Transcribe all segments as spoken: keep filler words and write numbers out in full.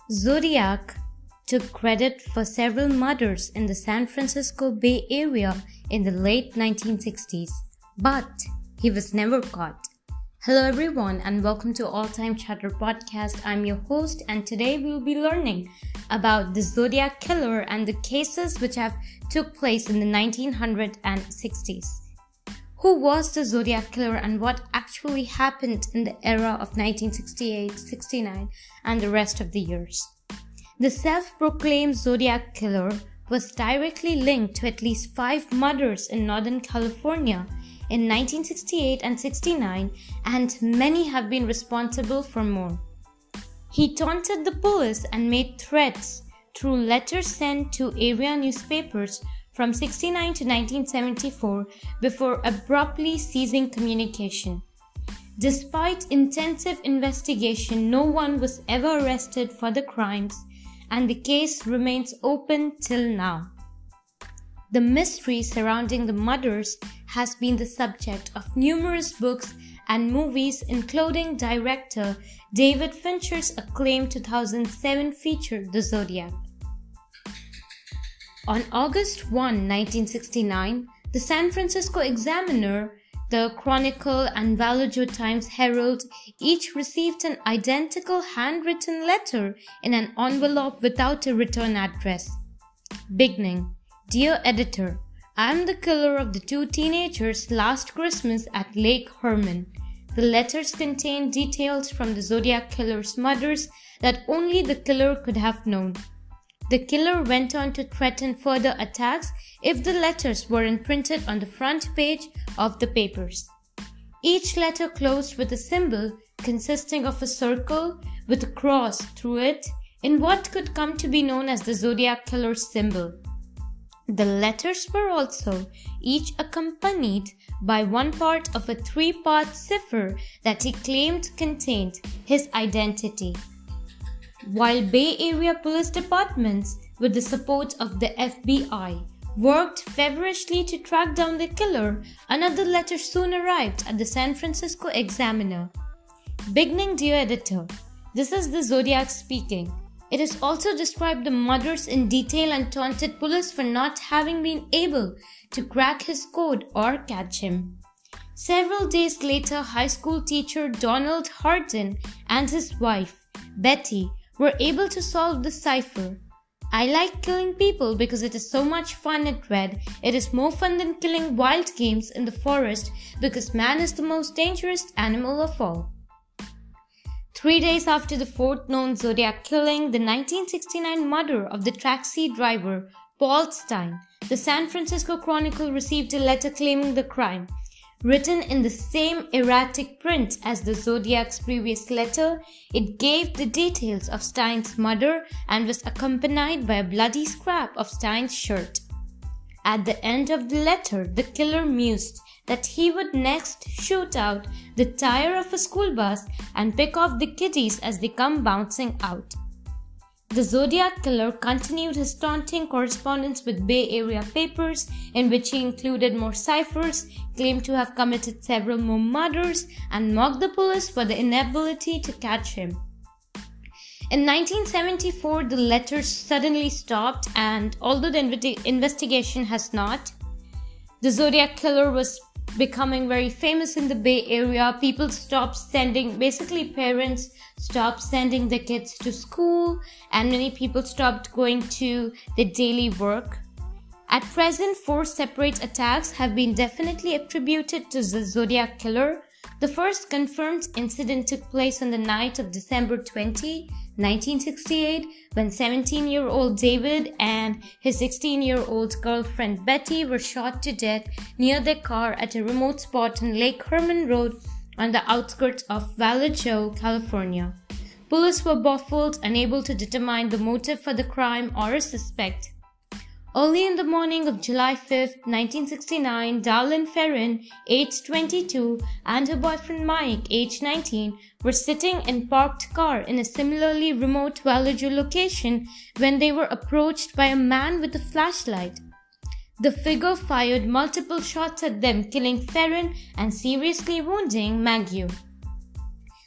Zodiac took credit for several murders in the San Francisco Bay Area in the late nineteen sixties, but he was never caught. Hello everyone and welcome to All Time Chatter Podcast. I'm your host and today we will be learning about the Zodiac Killer and the cases which have took place in the nineteen sixties. Who was the Zodiac Killer and what actually happened in the era of nineteen sixty-eight, sixty-nine and the rest of the years? The self-proclaimed Zodiac Killer was directly linked to at least five murders in Northern California in nineteen sixty-eight and sixty-nine, and many have been responsible for more. He taunted the police and made threats through letters sent to area newspapers from sixty-nine to nineteen seventy-four before abruptly ceasing communication. Despite intensive investigation, no one was ever arrested for the crimes, and the case remains open till now. The mystery surrounding the murders has been the subject of numerous books and movies, including director David Fincher's acclaimed two thousand seven feature The Zodiac. On August first, nineteen sixty-nine, the San Francisco Examiner, the Chronicle and Vallejo Times Herald each received an identical handwritten letter in an envelope without a return address. Beginning, Dear Editor, I am the killer of the two teenagers last Christmas at Lake Herman. The letters contain details from the Zodiac Killer's murders that only the killer could have known. The killer went on to threaten further attacks if the letters weren't printed on the front page of the papers. Each letter closed with a symbol consisting of a circle with a cross through it in what could come to be known as the Zodiac Killer's symbol. The letters were also each accompanied by one part of a three-part cipher that he claimed contained his identity. While Bay Area police departments, with the support of the F B I, worked feverishly to track down the killer, another letter soon arrived at the San Francisco Examiner. Beginning, Dear Editor, this is the Zodiac speaking. It has also described the murders in detail and taunted police for not having been able to crack his code or catch him. Several days later, high school teacher Donald Hardin and his wife, Betty, were able to solve the cipher. I like killing people because it is so much fun, it read. It is more fun than killing wild games in the forest because man is the most dangerous animal of all. Three days after the fourth known Zodiac killing, the nineteen sixty-nine murder of the taxi driver Paul Stine, the San Francisco Chronicle received a letter claiming the crime. Written in the same erratic print as the Zodiac's previous letter, it gave the details of Stine's murder and was accompanied by a bloody scrap of Stine's shirt. At the end of the letter, the killer mused that he would next shoot out the tire of a school bus and pick off the kiddies as they come bouncing out. The Zodiac Killer continued his taunting correspondence with Bay Area papers, in which he included more ciphers, claimed to have committed several more murders, and mocked the police for the inability to catch him. In nineteen seventy-four, the letters suddenly stopped, and although the inv- investigation has not, the Zodiac Killer was becoming very famous in the Bay Area. People stopped sending, basically parents stopped sending their kids to school, and many people stopped going to their daily work. At present, four separate attacks have been definitely attributed to the Zodiac Killer. The first confirmed incident took place on the night of December twentieth, nineteen sixty-eight, when seventeen-year-old David and his sixteen-year-old girlfriend Betty were shot to death near their car at a remote spot on Lake Herman Road on the outskirts of Vallejo, California. Police were baffled, unable to determine the motive for the crime or a suspect. Early in the morning of July fifth, nineteen sixty-nine, Darlene Ferrin, age twenty-two, and her boyfriend Mike, age nineteen, were sitting in parked car in a similarly remote Vallejo location when they were approached by a man with a flashlight. The figure fired multiple shots at them, killing Ferrin and seriously wounding Maggie.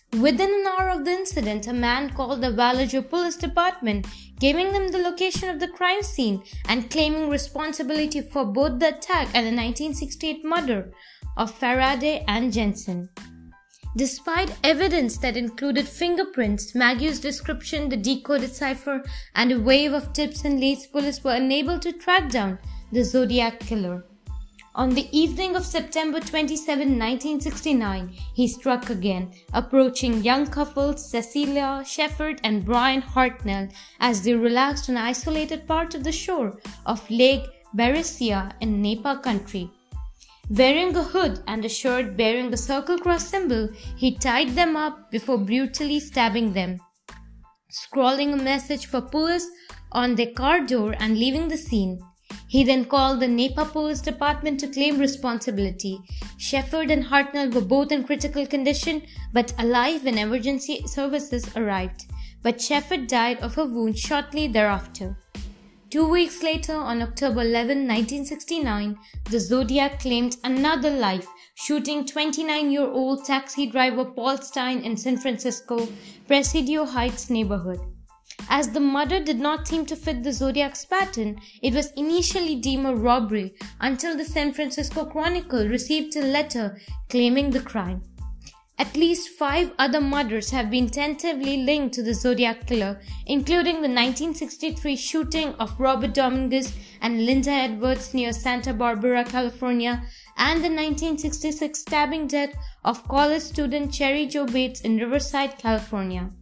Within an hour of the incident, a man called the Valador Police Department, giving them the location of the crime scene and claiming responsibility for both the attack and the nineteen sixty-eight murder of Faraday and Jensen. Despite evidence that included fingerprints, Maggio's description, the decoded cipher, and a wave of tips and leads, police were unable to track down the Zodiac killer. On the evening of September twenty-seventh, nineteen sixty-nine, he struck again, approaching young couples Cecilia Shepard and Brian Hartnell as they relaxed on an isolated part of the shore of Lake Berrycia in Napa country. Wearing a hood and a shirt bearing a circle cross symbol, he tied them up before brutally stabbing them, scrawling a message for police on their car door and leaving the scene. He then called the Napa Police Department to claim responsibility. Shepard and Hartnell were both in critical condition but alive when emergency services arrived, but Shepard died of a wound shortly thereafter. Two weeks later, on October eleventh, nineteen sixty-nine, the Zodiac claimed another life, shooting twenty-nine-year-old taxi driver Paul Stine in San Francisco, Presidio Heights neighborhood. As the murder did not seem to fit the Zodiac's pattern, it was initially deemed a robbery until the San Francisco Chronicle received a letter claiming the crime. At least five other murders have been tentatively linked to the Zodiac killer, including the nineteen sixty-three shooting of Robert Dominguez and Linda Edwards near Santa Barbara, California, and the nineteen sixty-six stabbing death of college student Cherry Jo Bates in Riverside, California.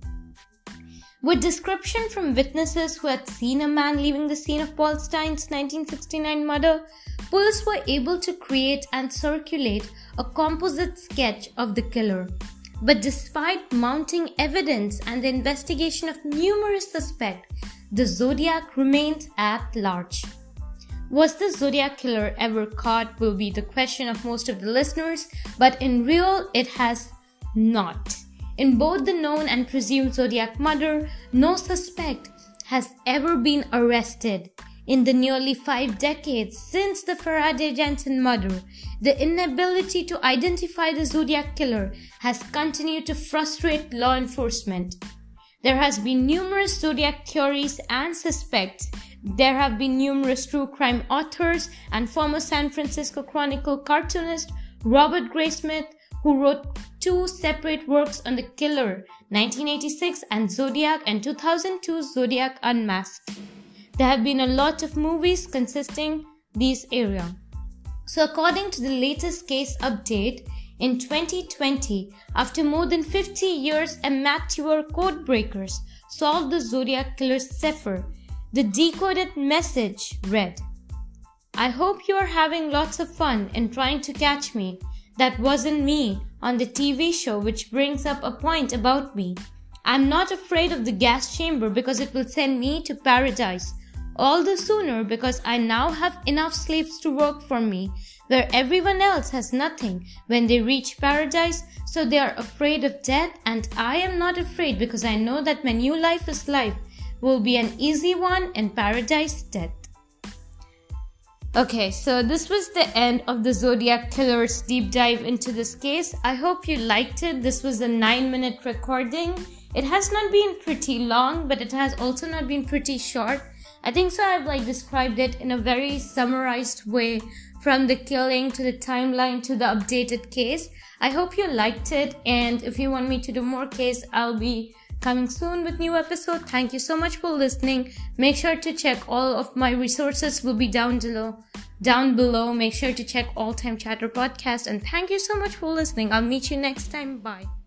With description from witnesses who had seen a man leaving the scene of Paul Stine's nineteen sixty-nine murder, police were able to create and circulate a composite sketch of the killer. But despite mounting evidence and the investigation of numerous suspects, the Zodiac remains at large. Was the Zodiac killer ever caught will be the question of most of the listeners, but in real it has not. In both the known and presumed Zodiac murder, no suspect has ever been arrested. In the nearly five decades since the Faraday-Jensen murder, the inability to identify the Zodiac killer has continued to frustrate law enforcement. There has been numerous Zodiac theories and suspects. There have been numerous true crime authors and former San Francisco Chronicle cartoonist Robert Graysmith, who wrote two separate works on the killer, nineteen eighty-six and Zodiac, and two thousand two Zodiac Unmasked. There have been a lot of movies consisting these area. So according to the latest case update, in twenty twenty, after more than fifty years, amateur code breakers solved the Zodiac killer's cipher. The decoded message read, "I hope you are having lots of fun in trying to catch me. That wasn't me on the T V show, which brings up a point about me. I'm not afraid of the gas chamber because it will send me to paradise. All the sooner because I now have enough slaves to work for me, where everyone else has nothing when they reach paradise, so they are afraid of death, and I am not afraid because I know that my new life is life will be an easy one in paradise death." Okay, so this was the end of the Zodiac killer's deep dive into this case. I hope you liked it. This was a nine minute recording. It has not been pretty long, but it has also not been pretty short. I think so I've like described it in a very summarized way, from the killing to the timeline to the updated case. I hope you liked it, and if you want me to do more case, I'll be coming soon with new episode. Thank you so much for listening. Make sure to check all of my resources will be down below. Down below. Make sure to check All Time Chatter podcast, and thank you so much for listening. I'll meet you next time. Bye.